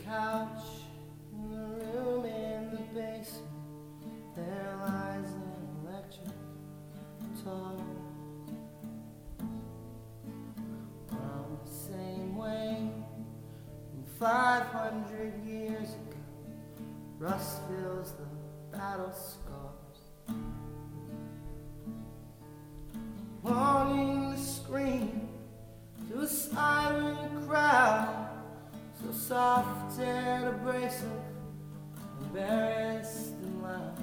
couch in the room in the basement, there lies an electric guitar. From the same way, from 500 years ago, rust fills the battle scars. Longing to scream to a silent crowd, so soft and abrasive, embarrassed and loud,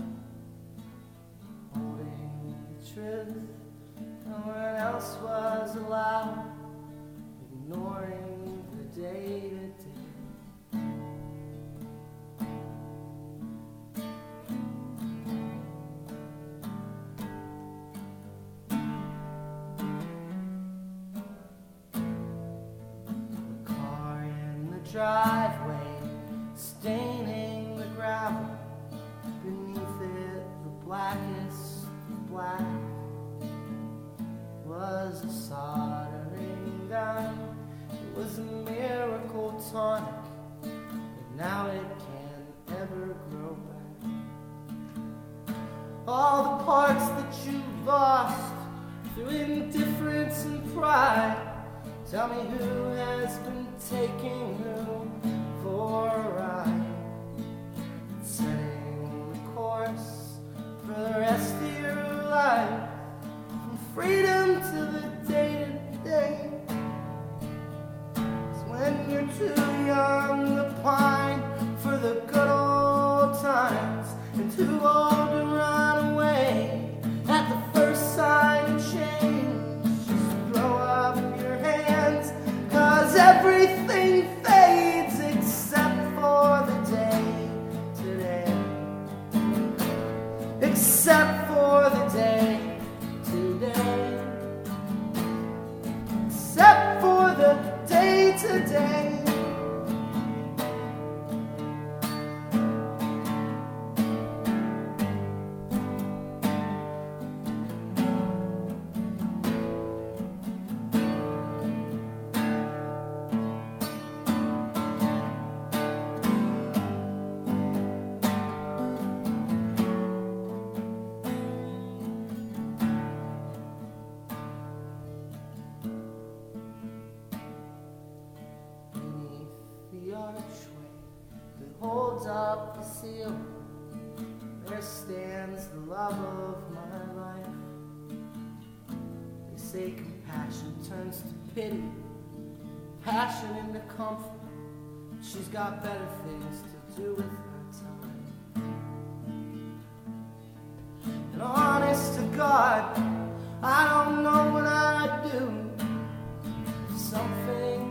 holding the truth no one else was allowed, ignoring the day-to-day. Driveway, staining the gravel, beneath it the blackest of black was a soldering gun. It was a miracle tonic, but now it can't ever grow back. All the parts that you lost through indifference and pride, tell me who has been taking who for a ride, setting the course for the rest of your life, from freedom to the day-to-day. It's when you're too young to pine for the good old times, and too old to run away at the first sign of change. Everything fades except for the day today. Except for the day today. Except for the day today. Archway that holds up the ceiling, there stands the love of my life. They say compassion turns to pity, passion into comfort. She's got better things to do with her time. And honest to God, I don't know what I'd do. Something